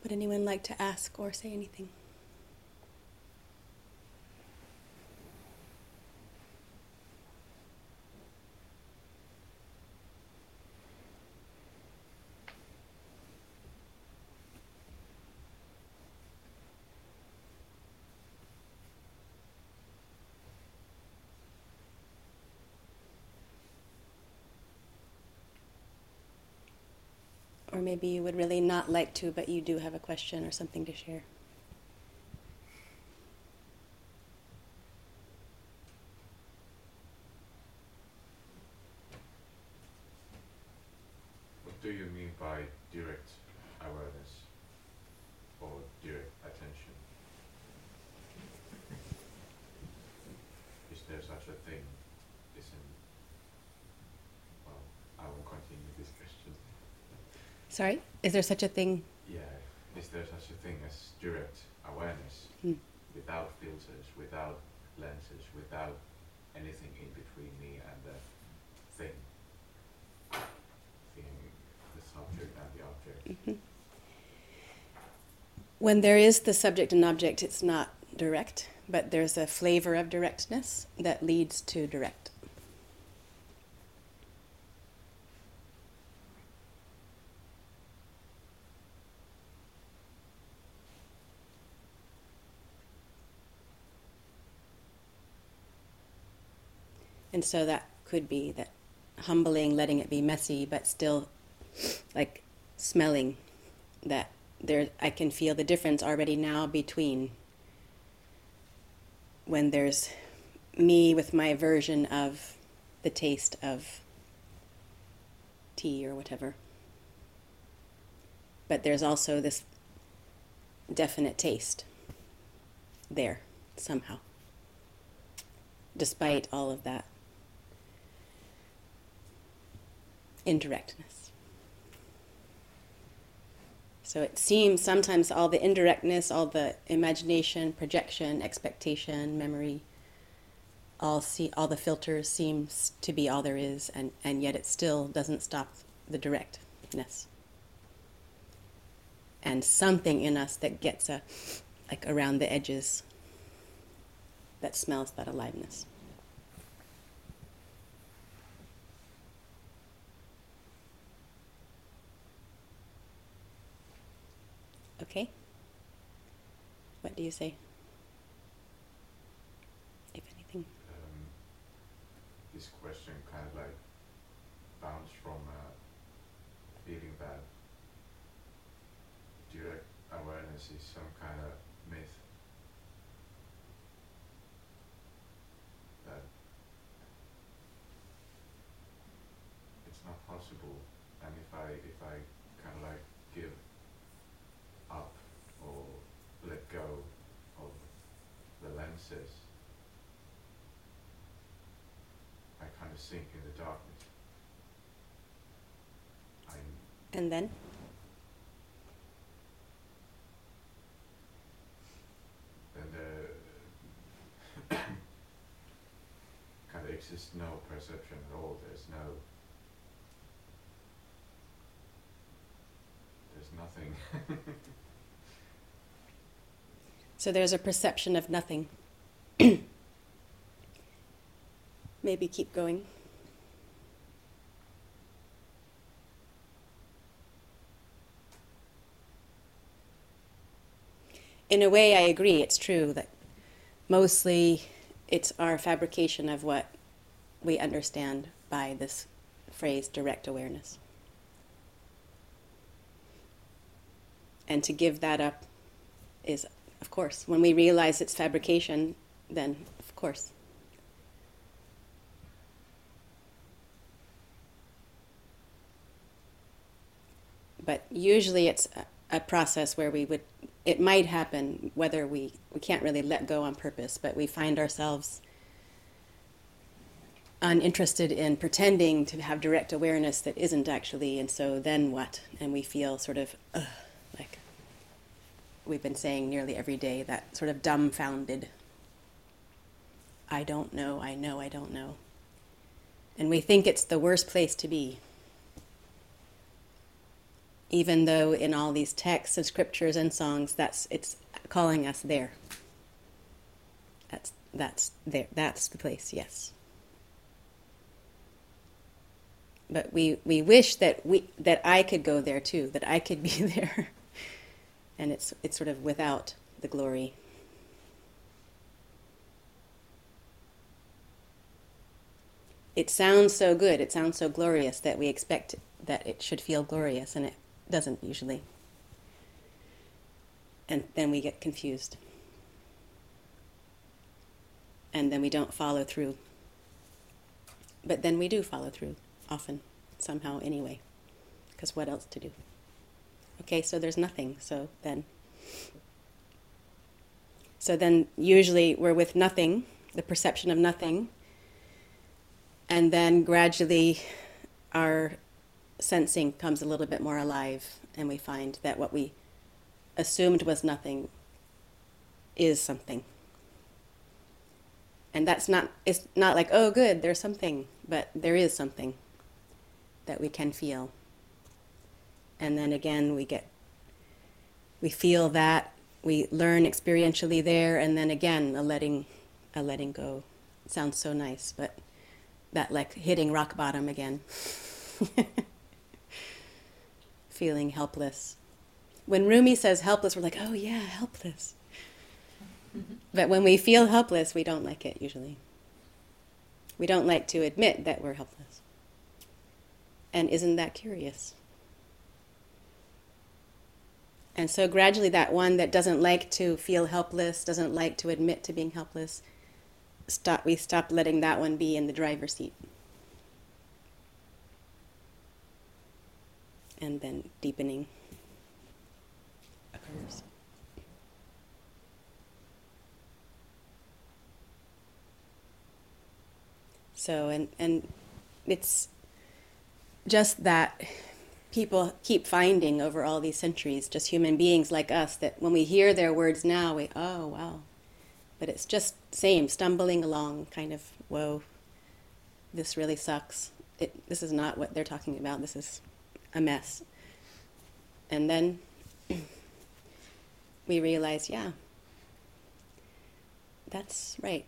Would anyone like to ask or say anything? Or maybe you would really not like to, but you do have a question or something to share. What do you mean by direct awareness or direct attention? Is there such a thing? Well, I will continue this question. Sorry? Is there such a thing? Yeah, is there such a thing as direct awareness without filters, without lenses, without anything in between me and the thing? The subject and the object. Mm-hmm. When there is the subject and object, it's not direct, but there's a flavor of directness that leads to direct. And so that could be that humbling, letting it be messy, but still like smelling that there, I can feel the difference already now between when there's me with my version of the taste of tea or whatever. But there's also this definite taste there somehow, despite all of that indirectness. So it seems sometimes all the indirectness, all the imagination, projection, expectation, memory, all the filters seems to be all there is, and yet it still doesn't stop the directness. And something in us that gets like around the edges that smells that aliveness. Okay? What do you say? If anything. This question kind of like bounced from feeling that direct awareness is some kind of myth that it's not possible, and if I kind of like give up or let go of the lenses, I kind of sink in the darkness. And then? Then there kind of exists no perception at all. There's nothing. So there's a perception of nothing. Maybe keep going. In a way, I agree. It's true that mostly it's our fabrication of what we understand by this phrase, direct awareness. And to give that up is, of course, when we realize it's fabrication, then, of course. But usually it's a process where it might happen, whether we can't really let go on purpose, but we find ourselves uninterested in pretending to have direct awareness that isn't actually, and so then what? And we feel sort of, like we've been saying nearly every day, that sort of dumbfounded, I don't know, I know, I don't know. And we think it's the worst place to be. even though in all these texts and scriptures and songs, it's calling us there. That's there. That's the place. Yes. But we wish that I could go there too. That I could be there, and it's sort of without the glory. It sounds so good. It sounds so glorious that we expect that it should feel glorious, and it doesn't usually. And then we get confused. And then we don't follow through. But then we do follow through, often, somehow anyway. Because what else to do? Okay, so there's nothing. So then usually we're with nothing, the perception of nothing. And then gradually our sensing comes a little bit more alive, and we find that what we assumed was nothing is something. And it's not like, oh good, there's something, but there is something that we can feel. And then again we feel that, we learn experientially there, and then again a letting go. It sounds so nice, but that like hitting rock bottom again. Feeling helpless. When Rumi says helpless, we're like, oh yeah, helpless. But when we feel helpless, we don't like it usually. We don't like to admit that we're helpless. And isn't that curious? And so gradually that one that doesn't like to feel helpless, doesn't like to admit to being helpless, we stop letting that one be in the driver's seat. And then deepening occurs. So, and it's just that people keep finding over all these centuries, just human beings like us, that when we hear their words now, oh wow. But it's just same, stumbling along, kind of, whoa, this really sucks. This is not what they're talking about. This is a mess. And then we realize, yeah, that's right.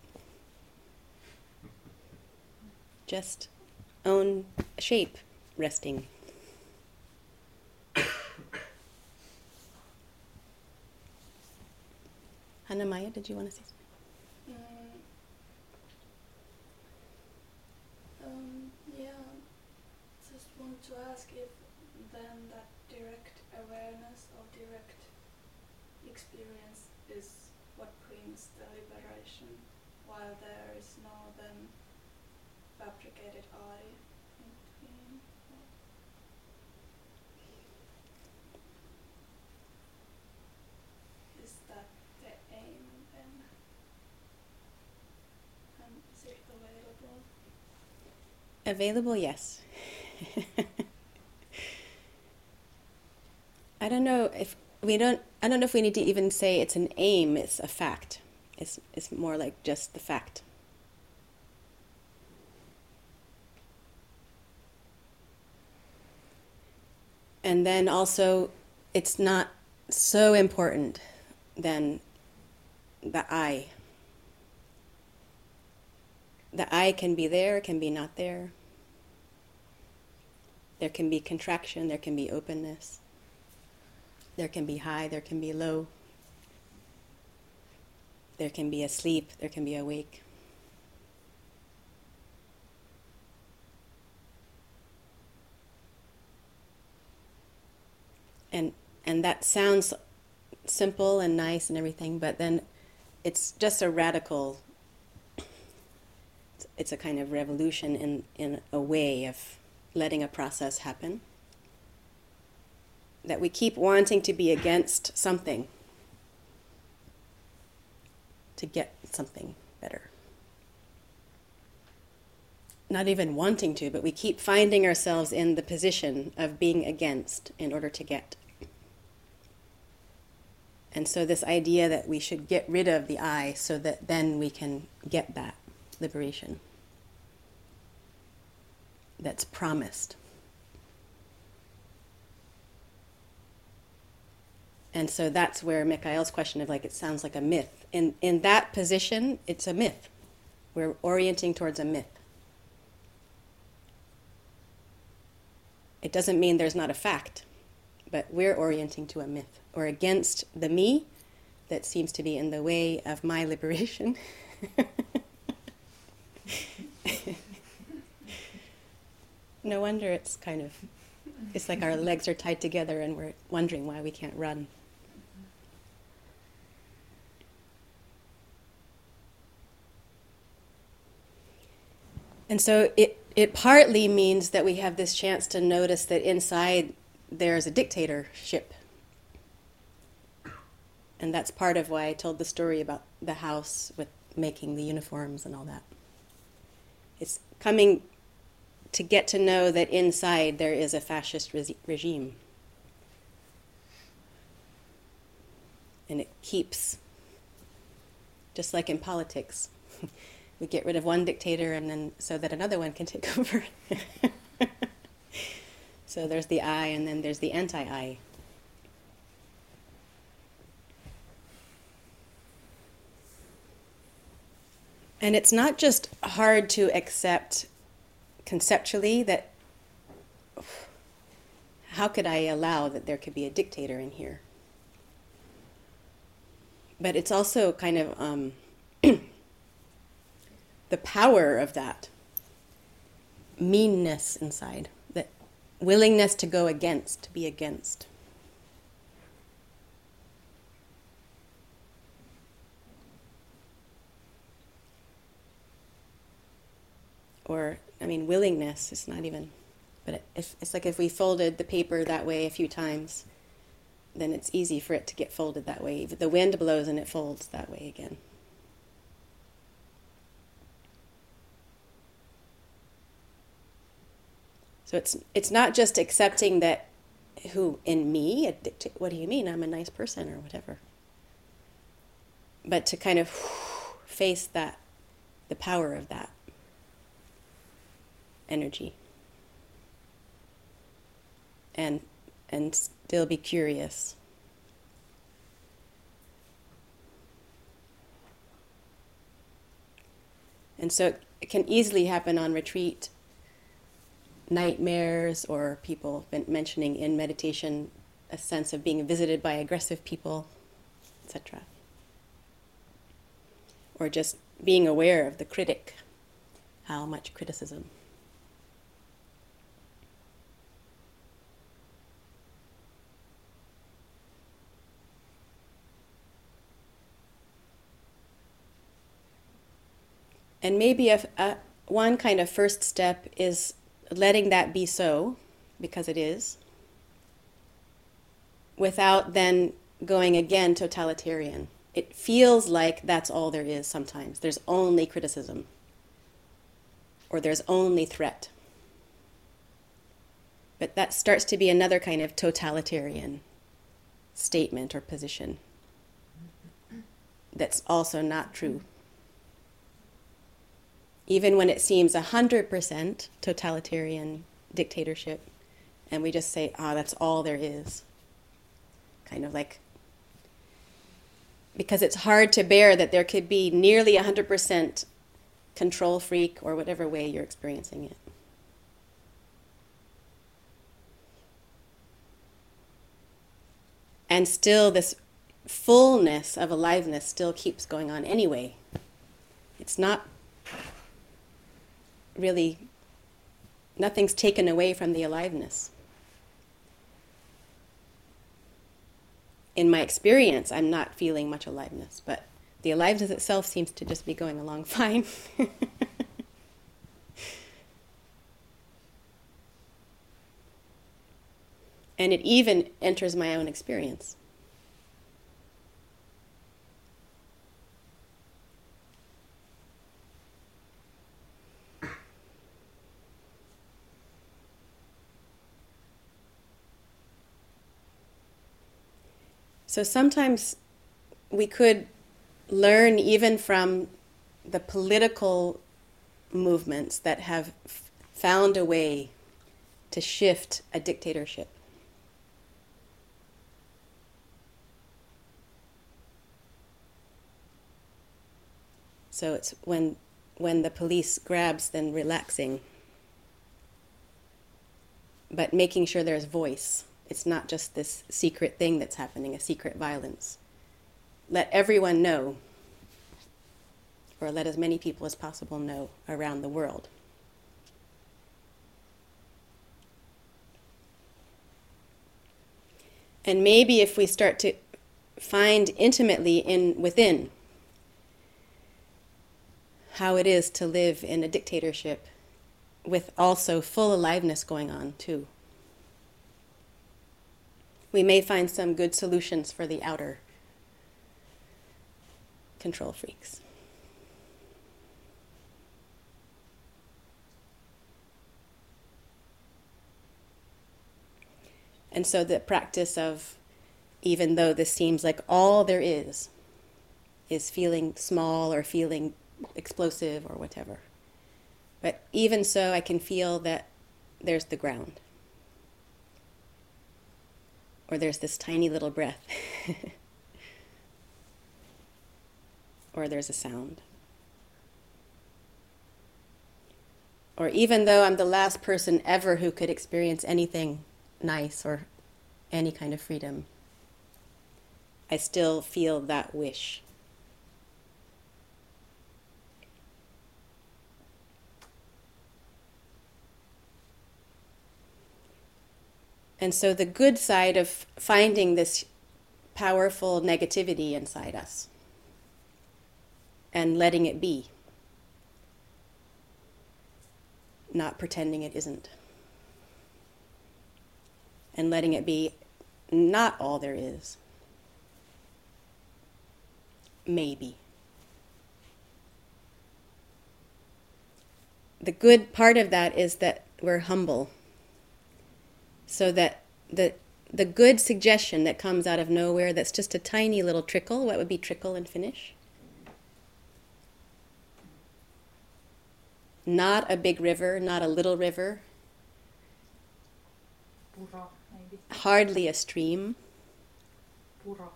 Just own shape resting. Hanamaya, did you want to say something? Yeah, just want to ask if then that direct awareness or direct experience is what brings the liberation, while there is no then fabricated I in between. Is that the aim then? And is it available? Available, yes. I don't know if we need to even say it's an aim, it's a fact. It's more like just the fact. And then also, it's not so important than the I. The I can be there, can be not there. There can be contraction, there can be openness. There can be high, there can be low. There can be asleep, there can be awake. And that sounds simple and nice and everything, but then it's just a radical, it's a kind of revolution in a way of letting a process happen. That we keep wanting to be against something to get something better. Not even wanting to, but we keep finding ourselves in the position of being against in order to get. And so this idea that we should get rid of the I so that then we can get that liberation that's promised. And so that's where Mikhail's question of like, it sounds like a myth. In that position, it's a myth. We're orienting towards a myth. It doesn't mean there's not a fact, but we're orienting to a myth, or against the me that seems to be in the way of my liberation. No wonder it's like our legs are tied together and we're wondering why we can't run. And so it partly means that we have this chance to notice that inside there's a dictatorship. And that's part of why I told the story about the house with making the uniforms and all that. It's coming to get to know that inside there is a fascist regime. And it keeps, just like in politics, we get rid of one dictator and then so that another one can take over. So there's the I and then there's the anti-I. And it's not just hard to accept conceptually that how could I allow that there could be a dictator in here? But it's also kind of the power of that meanness inside, that willingness to go against, to be against. Or, I mean, willingness is not even, but it's like if we folded the paper that way a few times, then it's easy for it to get folded that way. The wind blows and it folds that way again. So it's not just accepting that who in me, what do you mean? I'm a nice person or whatever. But to kind of face that, the power of that energy. And still be curious. And so it can easily happen on retreat, nightmares, or people been mentioning in meditation a sense of being visited by aggressive people, etc. Or just being aware of the critic, how much criticism. And maybe one kind of first step is letting that be so, because it is, without then going again totalitarian. It feels like that's all there is sometimes. There's only criticism, or there's only threat. But that starts to be another kind of totalitarian statement or position that's also not true. Even when it seems 100% totalitarian dictatorship, and we just say, that's all there is. Kind of like, because it's hard to bear that there could be nearly 100% control freak, or whatever way you're experiencing it. And still this fullness of aliveness still keeps going on anyway. It's not really, nothing's taken away from the aliveness. In my experience, I'm not feeling much aliveness, but the aliveness itself seems to just be going along fine. And it even enters my own experience. So sometimes we could learn even from the political movements that have found a way to shift a dictatorship. So it's when the police grabs, then relaxing. But making sure there's voice. It's not just this secret thing that's happening, a secret violence. Let everyone know, or let as many people as possible know around the world. And maybe if we start to find intimately within how it is to live in a dictatorship with also full aliveness going on too, we may find some good solutions for the outer control freaks. And so the practice of, even though this seems like all there is feeling small or feeling explosive or whatever, but even so I can feel that there's the ground. Or there's this tiny little breath. Or there's a sound. Or even though I'm the last person ever who could experience anything nice or any kind of freedom, I still feel that wish. And so the good side of finding this powerful negativity inside us and letting it be, not pretending it isn't, and letting it be not all there is, maybe. The good part of that is that we're humble. So that the good suggestion that comes out of nowhere, that's just a tiny little trickle. What would be trickle in Finnish? Not a big river, not a little river. Puro, maybe. Hardly a stream. Puro.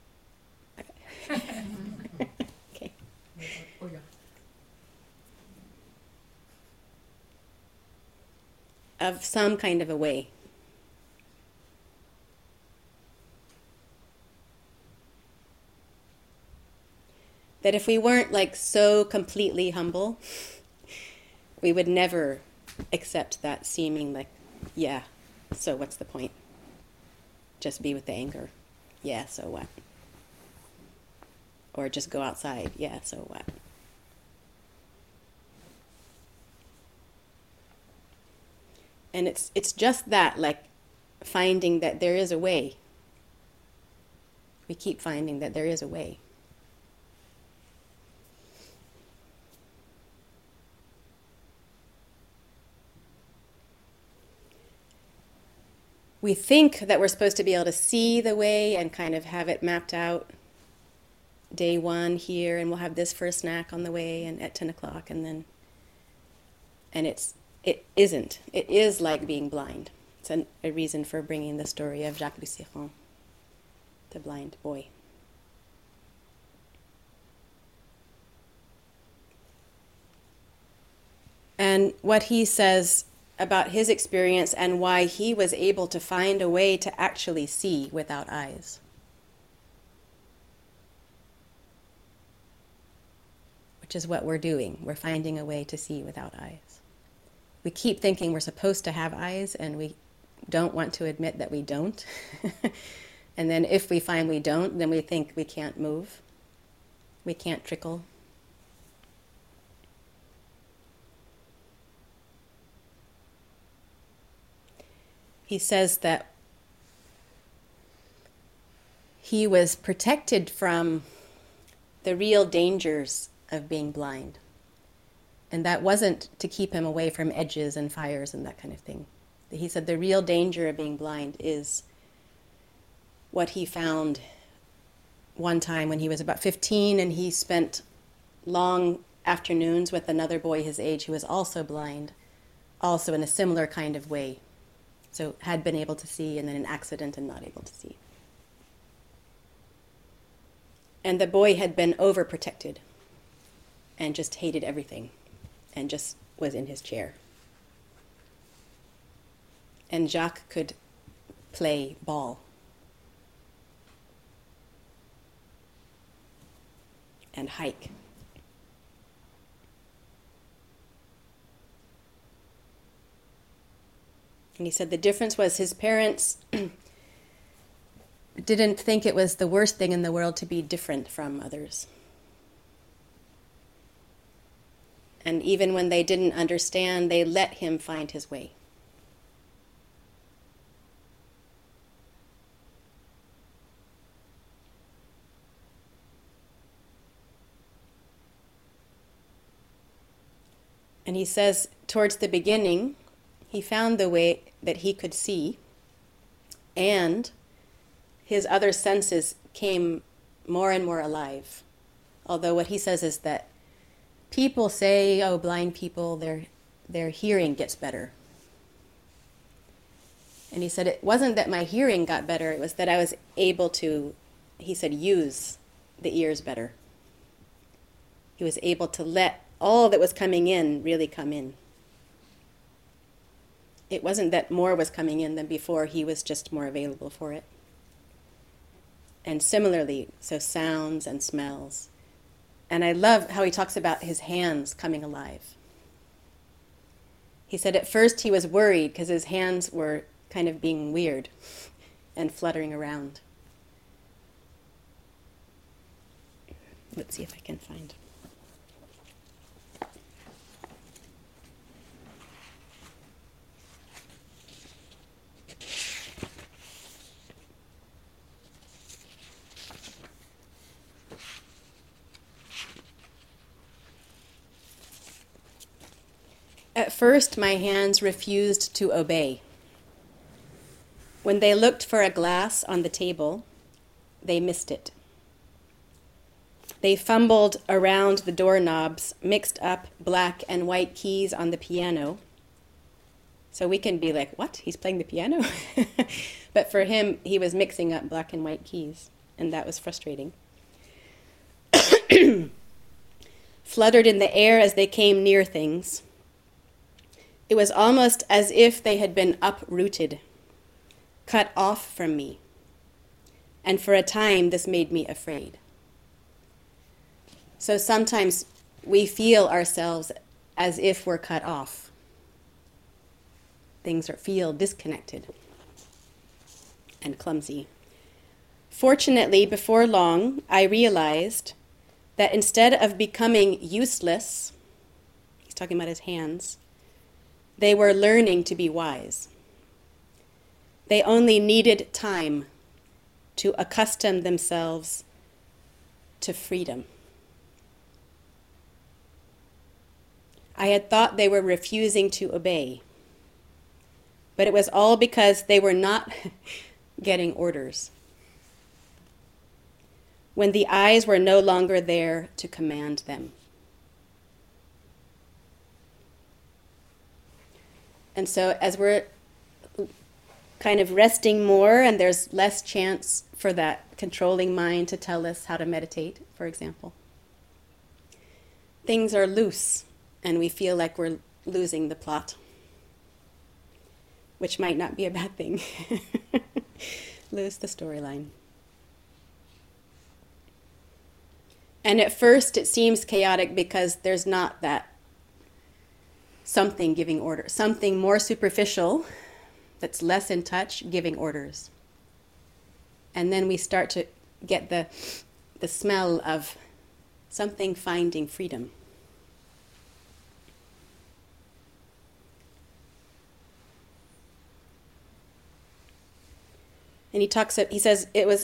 Okay. Oja. Of some kind of a way. That if we weren't like so completely humble, we would never accept that seeming like, yeah, so what's the point? Just be with the anger. Yeah, so what? Or just go outside. Yeah, so what? And it's just that, like finding that there is a way. We keep finding that there is a way. We think that we're supposed to be able to see the way and kind of have it mapped out. Day one here, and we'll have this for a snack on the way, and at 10 o'clock, and it isn't. It is like being blind. It's a reason for bringing the story of Jacques Lussiron, the blind boy. And what he says about his experience and why he was able to find a way to actually see without eyes. Which is what we're doing. We're finding a way to see without eyes. We keep thinking we're supposed to have eyes, and we don't want to admit that we don't. And then if we find we don't, then we think we can't move. We can't trickle. He says that he was protected from the real dangers of being blind. And that wasn't to keep him away from edges and fires and that kind of thing. He said the real danger of being blind is what he found one time when he was about 15, and he spent long afternoons with another boy his age who was also blind, also in a similar kind of way. So had been able to see, and then an accident and not able to see. And the boy had been overprotected. and just hated everything and just was in his chair. And Jacques could play ball and hike. And he said the difference was his parents didn't think it was the worst thing in the world to be different from others. And even when they didn't understand, they let him find his way. And he says, towards the beginning, he found the way that he could see, and his other senses came more and more alive. Although what he says is that people say, oh, blind people, their hearing gets better. And he said, it wasn't that my hearing got better, it was that I was able to, he said, use the ears better. He was able to let all that was coming in really come in. It wasn't that more was coming in than before, he was just more available for it. And similarly, so sounds and smells. And I love how he talks about his hands coming alive. He said at first he was worried because his hands were kind of being weird and fluttering around. Let's see if I can find. At first, my hands refused to obey. When they looked for a glass on the table, they missed it. They fumbled around the doorknobs, mixed up black and white keys on the piano. So we can be like, what? He's playing the piano? But for him, he was mixing up black and white keys, and that was frustrating. Fluttered in the air as they came near things. It was almost as if they had been uprooted, cut off from me. And for a time, this made me afraid. So sometimes we feel ourselves as if we're cut off. Things feel disconnected and clumsy. Fortunately, before long, I realized that instead of becoming useless, he's talking about his hands, they were learning to be wise. They only needed time to accustom themselves to freedom. I had thought they were refusing to obey, but it was all because they were not getting orders. When the eyes were no longer there to command them. And so as we're kind of resting more and there's less chance for that controlling mind to tell us how to meditate, for example, things are loose and we feel like we're losing the plot, which might not be a bad thing. Lose the storyline. And at first it seems chaotic because there's not that something giving orders, something more superficial that's less in touch giving orders. And then we start to get the smell of something finding freedom. And he says it was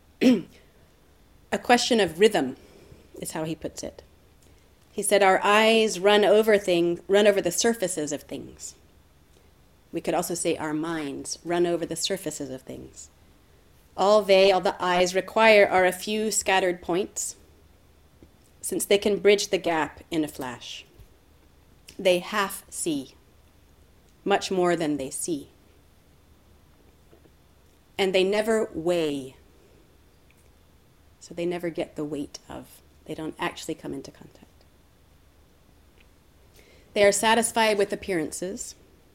a question of rhythm, is how he puts it. He said our eyes run over the surfaces of things. We could also say our minds run over the surfaces of things. All the eyes require are a few scattered points, since they can bridge the gap in a flash. They half see, much more than they see. And they never weigh, so they never get the weight of. They don't actually come into contact. They are satisfied with appearances.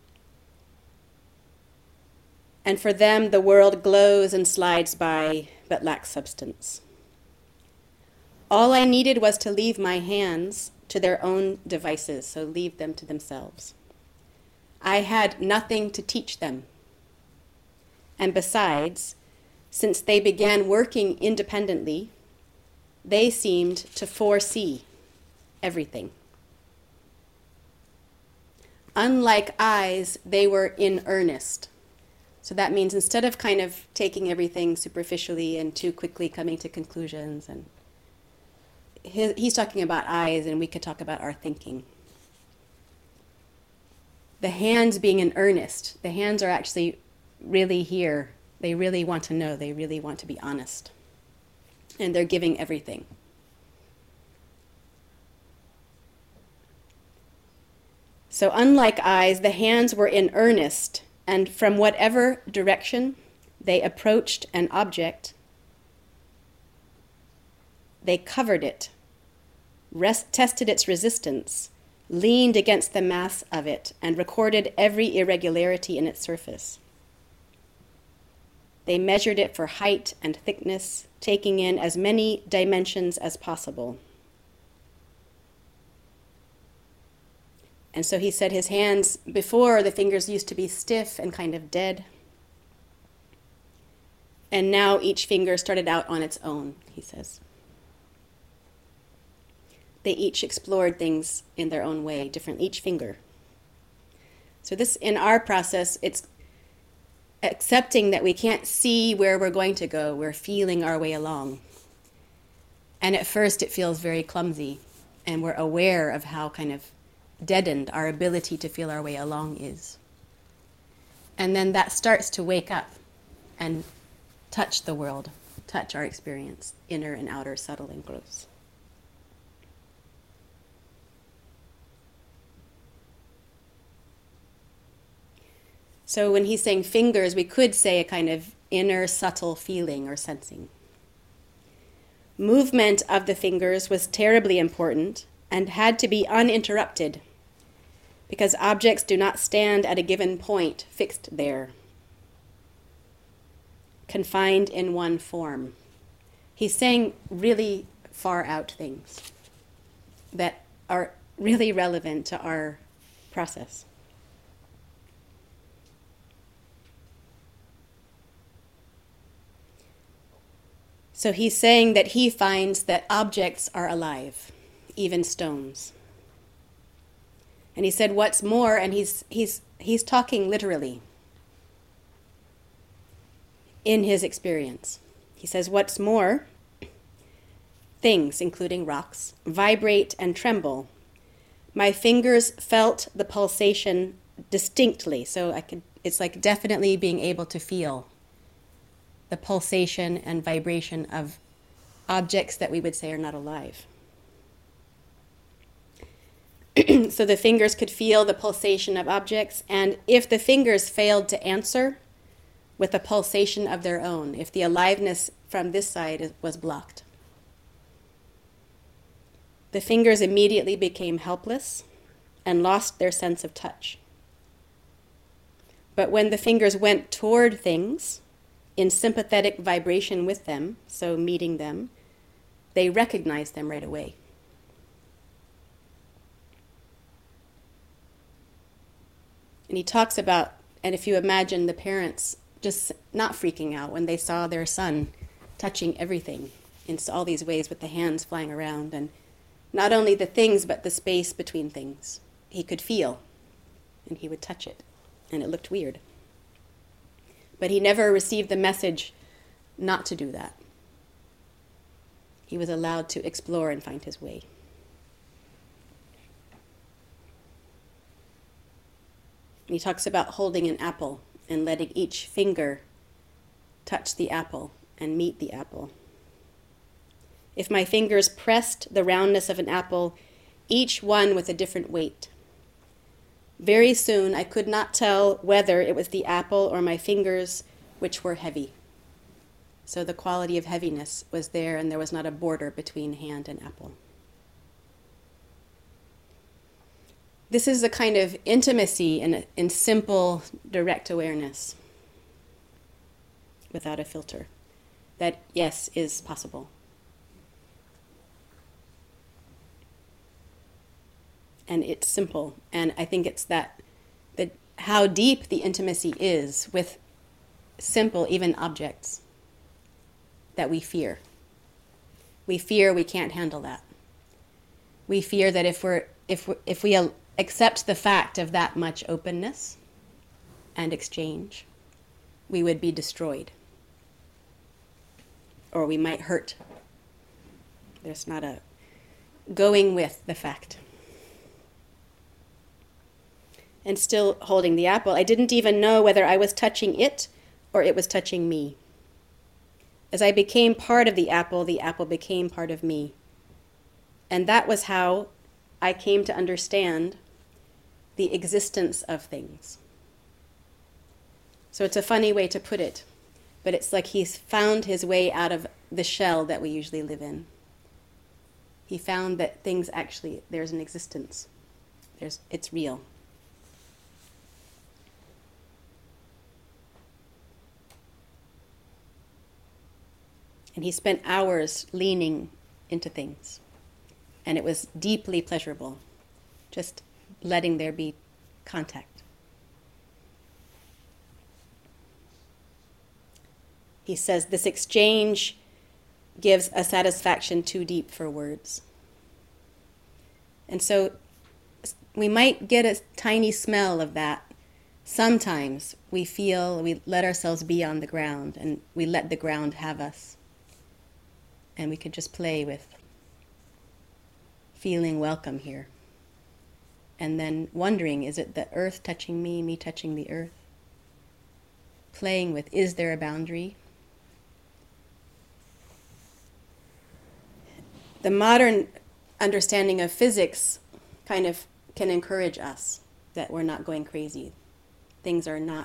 And for them, the world glows and slides by, but lacks substance. All I needed was to leave my hands to their own devices, so leave them to themselves. I had nothing to teach them. And besides, since they began working independently, they seemed to foresee everything. Unlike eyes, they were in earnest. So that means instead of kind of taking everything superficially and too quickly coming to conclusions, and he's talking about eyes, and we could talk about our thinking. The hands being in earnest, the hands are actually really here. They really want to know. They really want to be honest. And they're giving everything. So unlike eyes, the hands were in earnest, and from whatever direction they approached an object, they covered it, tested its resistance, leaned against the mass of it, and recorded every irregularity in its surface. They measured it for height and thickness, taking in as many dimensions as possible. And so he said his hands, before the fingers used to be stiff and kind of dead. And now each finger started out on its own, he says. They each explored things in their own way, different, each finger. So this, in our process, it's accepting that we can't see where we're going to go. We're feeling our way along. And at first it feels very clumsy, and we're aware of how kind of deadened our ability to feel our way along is. And then that starts to wake up and touch the world, touch our experience, inner and outer, subtle and gross. So when he's saying fingers, we could say a kind of inner subtle feeling or sensing. Movement of the fingers was terribly important and had to be uninterrupted, because objects do not stand at a given point fixed there, confined in one form. He's saying really far out things that are really relevant to our process. So he's saying that he finds that objects are alive, even stones. And he said, what's more, and he's talking literally in his experience. He says, what's more, things, including rocks, vibrate and tremble. My fingers felt the pulsation distinctly, so it's like definitely being able to feel the pulsation and vibration of objects that we would say are not alive. So the fingers could feel the pulsation of objects, and if the fingers failed to answer with a pulsation of their own, if the aliveness from this side was blocked, the fingers immediately became helpless and lost their sense of touch. But when the fingers went toward things, in sympathetic vibration with them, so meeting them, they recognized them right away. And he talks about, and if you imagine the parents just not freaking out when they saw their son touching everything in all these ways with the hands flying around, and not only the things but the space between things. He could feel, and he would touch it, and it looked weird. But he never received the message not to do that. He was allowed to explore and find his way. And he talks about holding an apple and letting each finger touch the apple and meet the apple. If my fingers pressed the roundness of an apple, each one with a different weight, very soon I could not tell whether it was the apple or my fingers which were heavy. So the quality of heaviness was there, and there was not a border between hand and apple. this is a kind of intimacy in simple, direct awareness without a filter that, yes, is possible. And it's simple. And I think it's that how deep the intimacy is with simple, even objects that we fear. We fear we can't handle that. We fear that if we accept the fact of that much openness and exchange, we would be destroyed. Or we might hurt. There's not a going with the fact. And still holding the apple, I didn't even know whether I was touching it or it was touching me. As I became part of the apple became part of me. And that was how I came to understand the existence of things. So it's a funny way to put it, but it's like he's found his way out of the shell that we usually live in. He found that things actually, there's an existence. It's real. And he spent hours leaning into things. And it was deeply pleasurable, just letting there be contact. He says this exchange gives a satisfaction too deep for words. And so we might get a tiny smell of that. Sometimes we let ourselves be on the ground and we let the ground have us. And we could just play with feeling welcome here. And then wondering, is it the earth touching me, me touching the earth? Playing with, is there a boundary? The modern understanding of physics kind of can encourage us that we're not going crazy. Things are not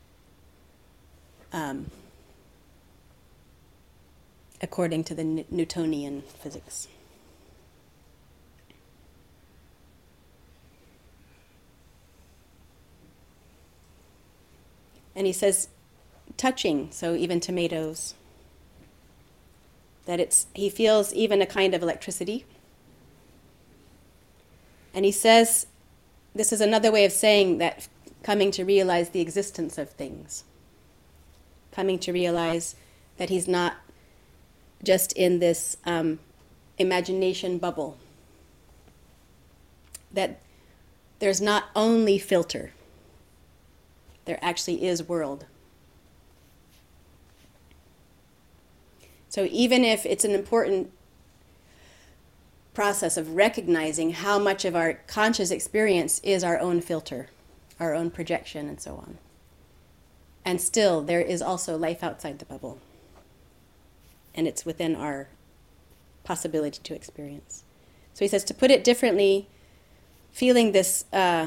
according to the Newtonian physics. And he says, touching, so even tomatoes, that he feels even a kind of electricity. And he says, this is another way of saying that coming to realize the existence of things. Coming to realize that he's not just in this imagination bubble. That there's not only filter. There actually is world. So even if it's an important process of recognizing how much of our conscious experience is our own filter, our own projection, and so on. And still, there is also life outside the bubble. And it's within our possibility to experience. So he says, to put it differently, feeling this,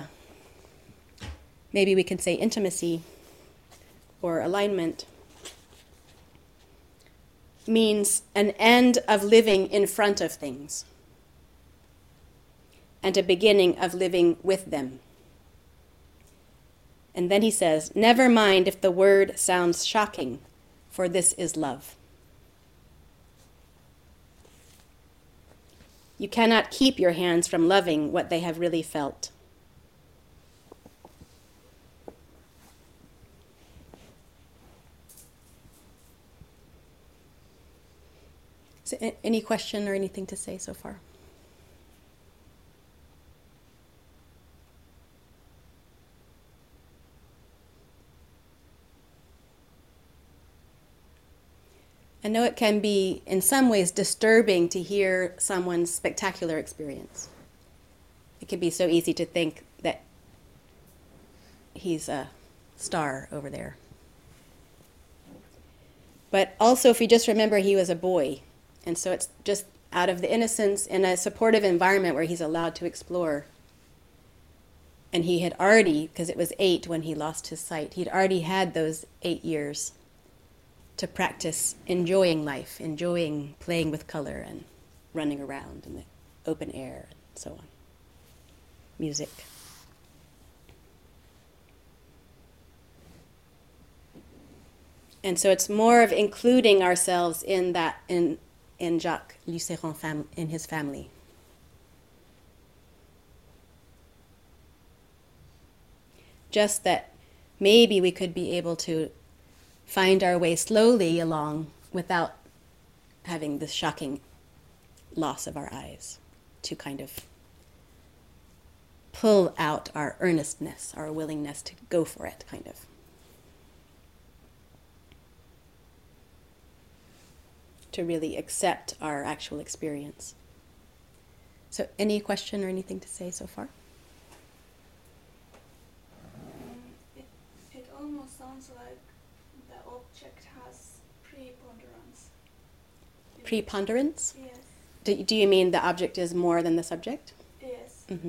maybe we can say intimacy or alignment, means an end of living in front of things and a beginning of living with them. And then he says, never mind if the word sounds shocking, for this is love. You cannot keep your hands from loving what they have really felt. So, any question or anything to say so far? I know it can be, in some ways, disturbing to hear someone's spectacular experience. It can be so easy to think that he's a star over there. But also, if we just remember he was a boy, and so it's just out of the innocence in a supportive environment where he's allowed to explore. And he had already, because it was 8 when he lost his sight, he'd already had those 8 years to practice enjoying life, enjoying playing with color and running around in the open air and so on. Music. And so it's more of including ourselves in that, in Jacques Luceron in his family. Just that maybe we could be able to find our way slowly along without having this shocking loss of our eyes, to kind of pull out our earnestness, our willingness to go for it, kind of. To really accept our actual experience. So, any question or anything to say so far? It almost sounds like the object has preponderance. Preponderance? Yes. Do you mean the object is more than the subject? Yes. Mm-hmm.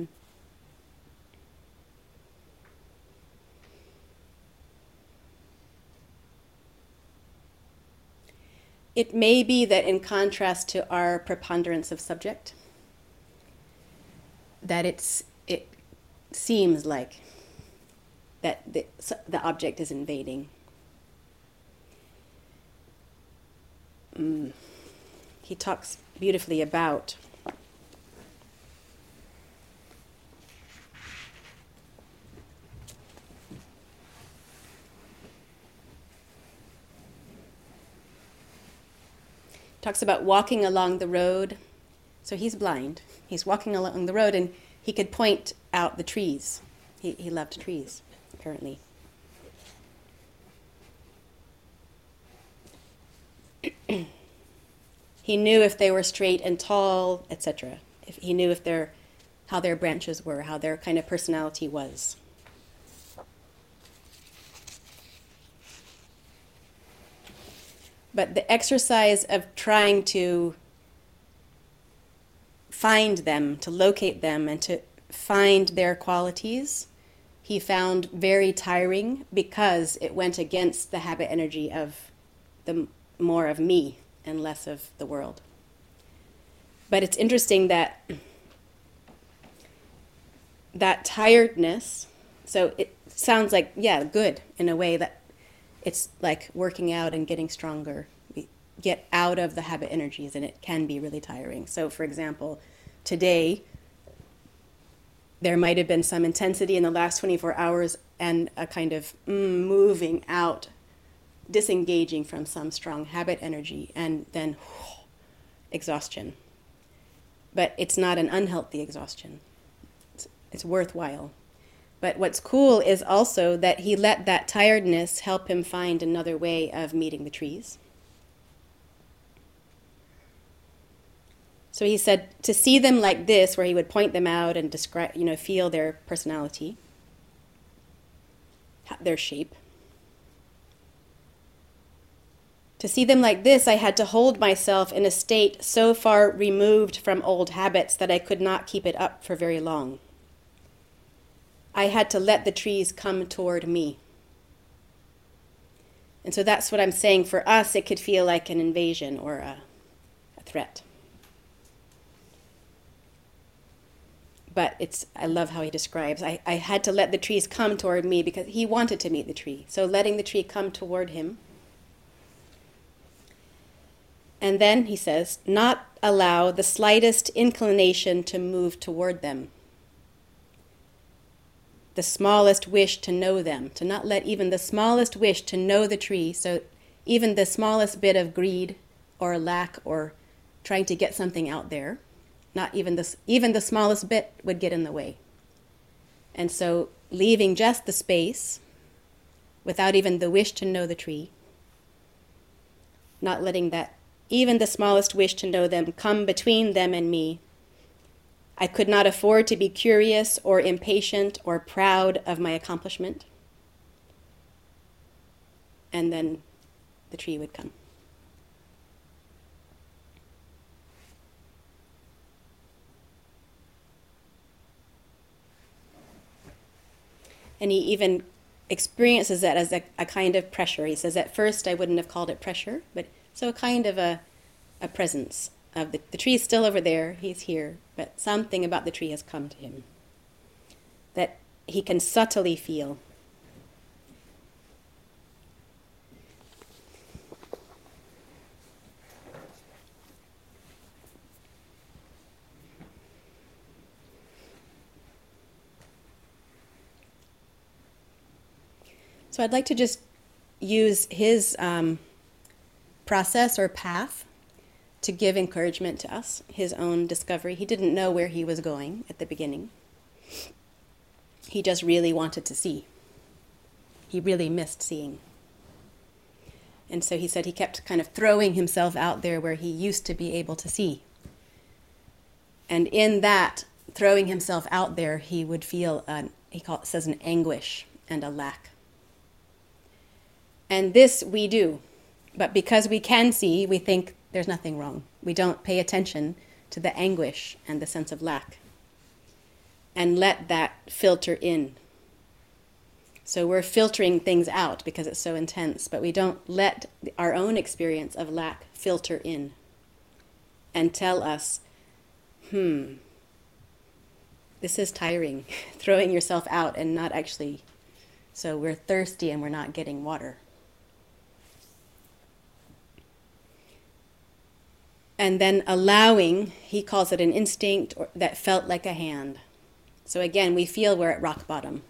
It may be that in contrast to our preponderance of subject, that it seems like that the object is invading. He talks beautifully about walking along the road. So he's blind. He's walking along the road and he could point out the trees. He loved trees, apparently. He knew if they were straight and tall, etc. He knew how their branches were, how their kind of personality was. But the exercise of trying to find them, to locate them, and to find their qualities, he found very tiring because it went against the habit energy of the more of me and less of the world. But it's interesting that tiredness, so it sounds like, yeah, good in a way that it's like working out and getting stronger. We get out of the habit energies and it can be really tiring. So for example, today, there might have been some intensity in the last 24 hours and a kind of moving out, disengaging from some strong habit energy, and then exhaustion. But it's not an unhealthy exhaustion. It's worthwhile. But what's cool is also that he let that tiredness help him find another way of meeting the trees. So he said to see them like this, where he would point them out and describe, feel their personality, their shape. To see them like this, I had to hold myself in a state so far removed from old habits that I could not keep it up for very long. I had to let the trees come toward me. And so that's what I'm saying. For us, it could feel like an invasion or a threat. But I love how he describes, I had to let the trees come toward me because he wanted to meet the tree. So letting the tree come toward him. And then, he says, not allow the slightest inclination to move toward them. The smallest wish to know them, to not let even the smallest wish to know the tree, so even the smallest bit of greed or lack or trying to get something out there, not even the smallest bit would get in the way. And so leaving just the space without even the wish to know the tree, not letting that even the smallest wish to know them come between them and me. I could not afford to be curious or impatient or proud of my accomplishment. And then the tree would come. And he even experiences that as a kind of pressure. He says, at first I wouldn't have called it pressure, but so kind of a presence of the tree is still over there, he's here, but something about the tree has come to him that he can subtly feel. So I'd like to just use his process or path to give encouragement to us, his own discovery. He didn't know where he was going at the beginning. He just really wanted to see. He really missed seeing. And so he said he kept kind of throwing himself out there where he used to be able to see. And in that, throwing himself out there, he would feel, says an anguish and a lack. And this we do. But because we can see, we think there's nothing wrong. We don't pay attention to the anguish and the sense of lack. And let that filter in. So we're filtering things out because it's so intense, but we don't let our own experience of lack filter in and tell us, this is tiring, throwing yourself out and not actually, so we're thirsty and we're not getting water. And then allowing, he calls it an instinct that felt like a hand. So again, we feel we're at rock bottom.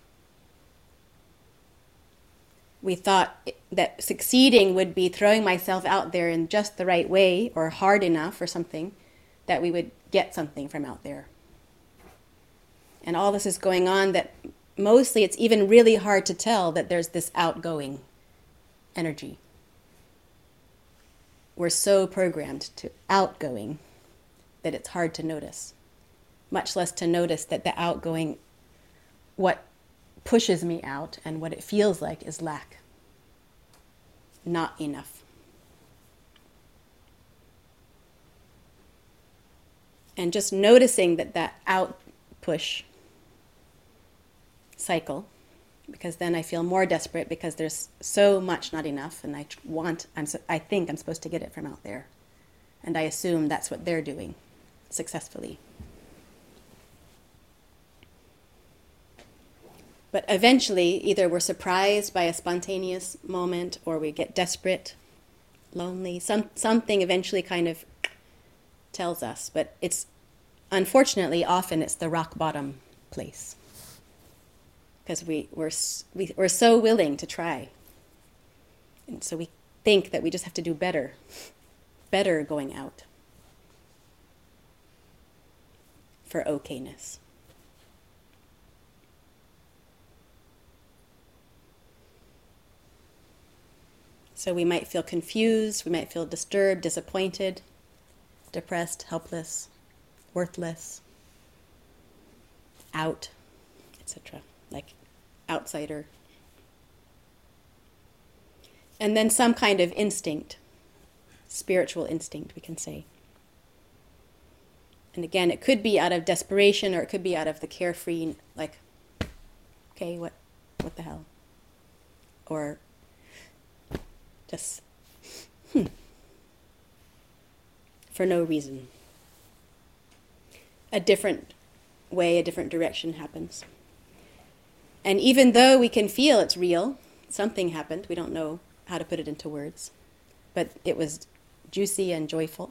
We thought that succeeding would be throwing myself out there in just the right way or hard enough or something, that we would get something from out there. And all this is going on that mostly it's even really hard to tell that there's this outgoing energy. We're so programmed to outgoing that it's hard to notice. Much less to notice that the outgoing, what pushes me out and what it feels like is lack. Not enough. And just noticing that out push cycle, because then I feel more desperate because there's so much not enough and I think I'm supposed to get it from out there. And I assume that's what they're doing successfully. But eventually, either we're surprised by a spontaneous moment or we get desperate, lonely. Something eventually kind of tells us. But it's, unfortunately, often it's the rock bottom place. Because we're so willing to try. And so we think that we just have to do better going out for okayness. So we might feel confused, we might feel disturbed, disappointed, depressed, helpless, worthless, out, etc. Like outsider. And then some kind of instinct, spiritual instinct, we can say. And again, it could be out of desperation or it could be out of the carefree, like, okay, what the hell? Or just, for no reason. A different way, a different direction happens. And even though we can feel it's real, something happened, we don't know how to put it into words, but it was juicy and joyful.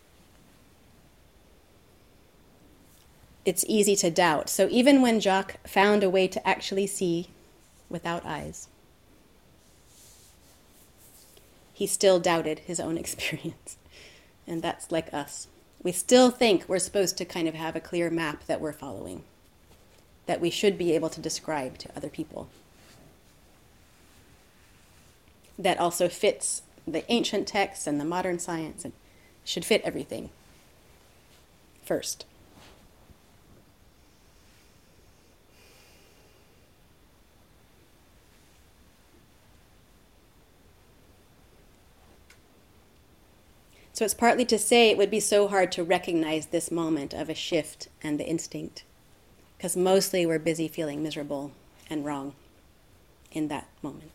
It's easy to doubt. So even when Jacques found a way to actually see without eyes, he still doubted his own experience. And that's like us. We still think we're supposed to kind of have a clear map that we're following, that we should be able to describe to other people. That also fits the ancient texts and the modern science and should fit everything first. So it's partly to say it would be so hard to recognize this moment of a shift and the instinct, because mostly we're busy feeling miserable and wrong in that moment.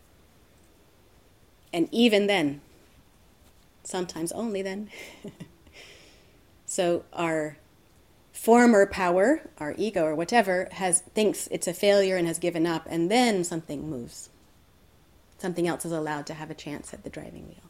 And even then, sometimes only then. So our former power, our ego or whatever, thinks it's a failure and has given up, and then something moves. Something else is allowed to have a chance at the driving wheel.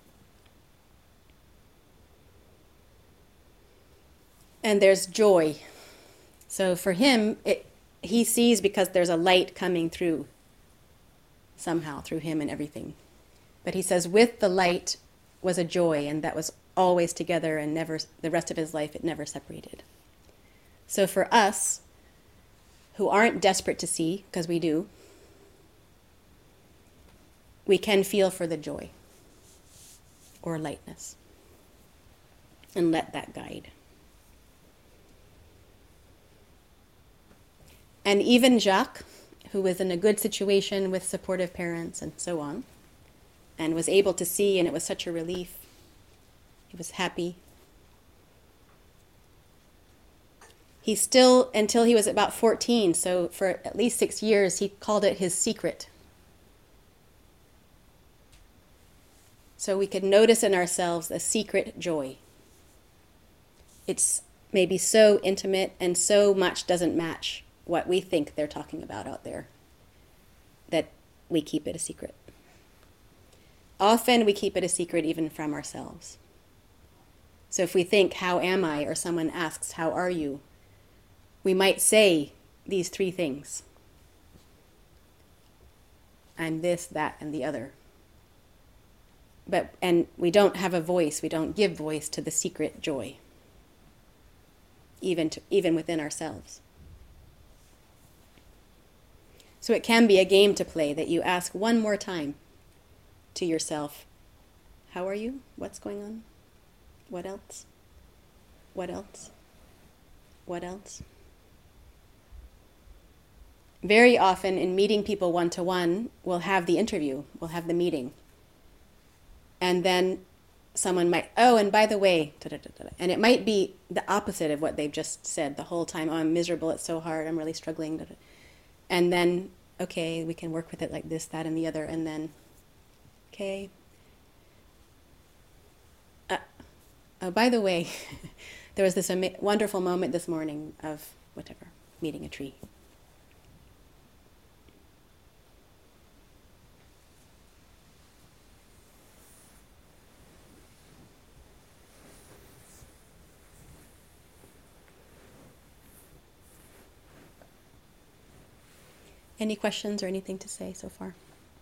And there's joy. So for him, he sees because there's a light coming through somehow through him and everything. But he says with the light was a joy, and that was always together, and never, the rest of his life, it never separated. So for us, who aren't desperate to see, because we do, we can feel for the joy or lightness and let that guide. And even Jacques, who was in a good situation with supportive parents and so on, and was able to see, and it was such a relief. He was happy. He still, until he was about 14, so for at least 6 years, he called it his secret. So we could notice in ourselves a secret joy. It's maybe so intimate and so much doesn't match what we think they're talking about out there that we keep it a secret. Often we keep it a secret even from ourselves. So if we think, how am I? Or someone asks, how are you? We might say these 3 things. I'm this, that, and the other. And we don't have a voice, we don't give voice to the secret joy, even within ourselves. So it can be a game to play that you ask one more time to yourself, how are you? What's going on? What else? What else? What else? Very often in meeting people one-to-one, we'll have the interview, we'll have the meeting. And then someone might, oh, and by the way, and it might be the opposite of what they've just said the whole time. Oh, I'm miserable, it's so hard, I'm really struggling. And then, okay, we can work with it like this, that, and the other. And then, okay. Oh, by the way, there was this wonderful moment this morning of whatever, meeting a tree. Any questions or anything to say so far?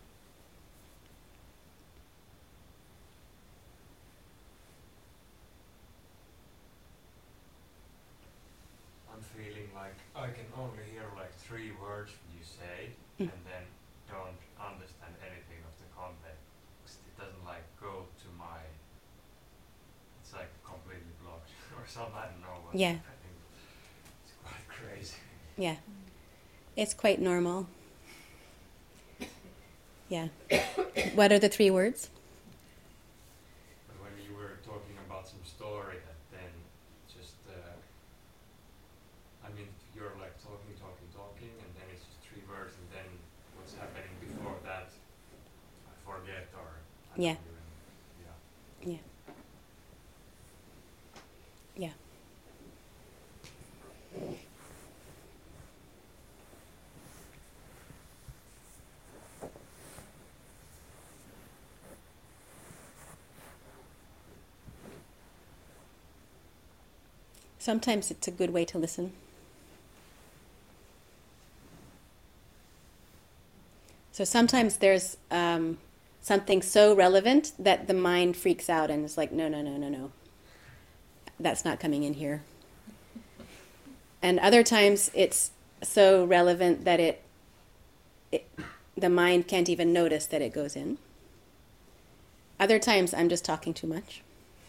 I'm feeling like I can only hear like 3 words you say and then don't understand anything of the context. It doesn't like go to my, it's like completely blocked or something, I don't know what. Yeah. I think it's quite crazy. Yeah. It's quite normal. Yeah. What are the 3 words? But when you were talking about some story that then just, I mean, you're like talking, and then it's just 3 words, and then what's happening before that, I forget, or I Yeah. don't even, Yeah. Yeah. Sometimes it's a good way to listen. So sometimes there's something so relevant that the mind freaks out and is like, no. That's not coming in here. And other times it's so relevant that the mind can't even notice that it goes in. Other times I'm just talking too much.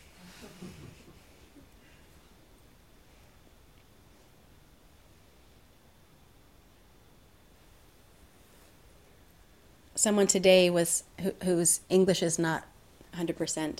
Someone today was whose English is not 100%.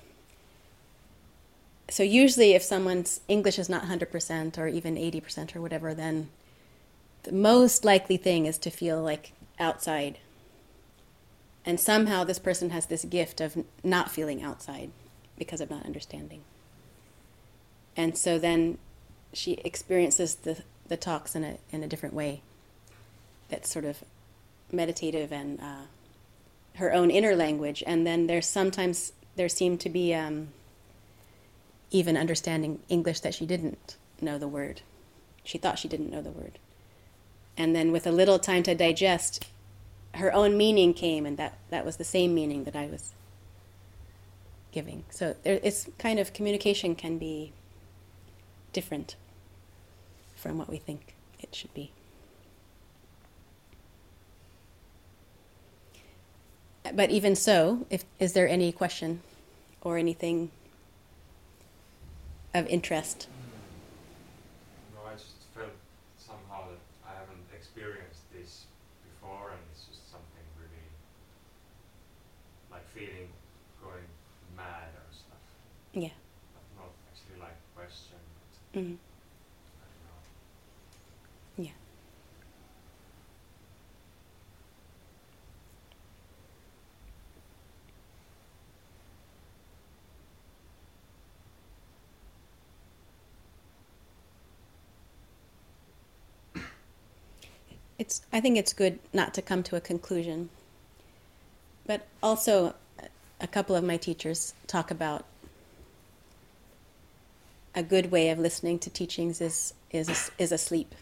So usually if someone's English is not 100% or even 80% or whatever, then the most likely thing is to feel like outside. And somehow this person has this gift of not feeling outside because of not understanding. And so then she experiences the talks in a different way that's sort of meditative and her own inner language. And then there seemed to be even understanding English that she didn't know the word. She thought she didn't know the word. And then with a little time to digest, her own meaning came, and that was the same meaning that I was giving. So it's kind of, communication can be different from what we think it should be. But even so, is there any question or anything of interest? No, I just felt somehow that I haven't experienced this before, and it's just something really like feeling going mad or stuff. Yeah. But not actually like question, but Mm-hmm. I don't know. Yeah. I think it's good not to come to a conclusion. But also, a couple of my teachers talk about a good way of listening to teachings is asleep.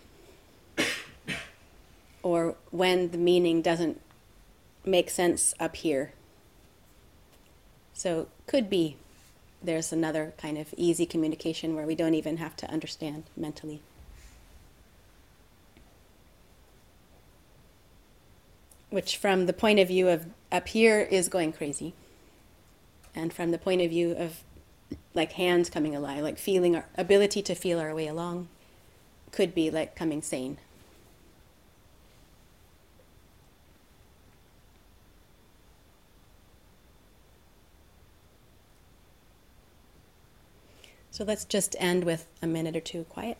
Or when the meaning doesn't make sense up here. So could be there's another kind of easy communication where we don't even have to understand mentally. Which from the point of view of up here is going crazy. And from the point of view of like hands coming alive, like feeling our ability to feel our way along, could be like coming sane. So let's just end with a minute or two quiet.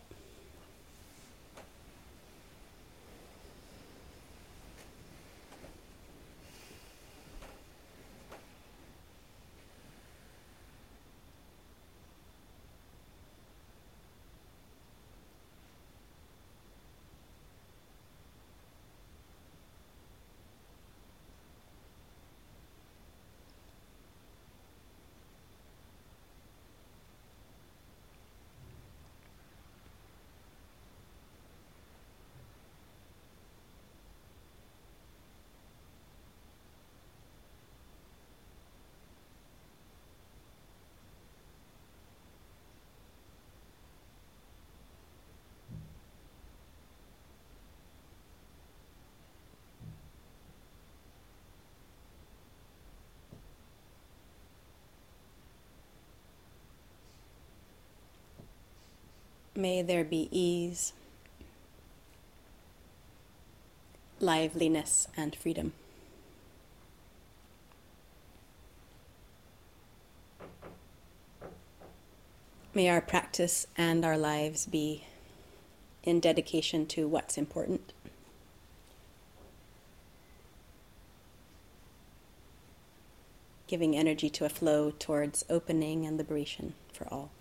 May there be ease, liveliness, and freedom. May our practice and our lives be in dedication to what's important. Giving energy to a flow towards opening and liberation for all.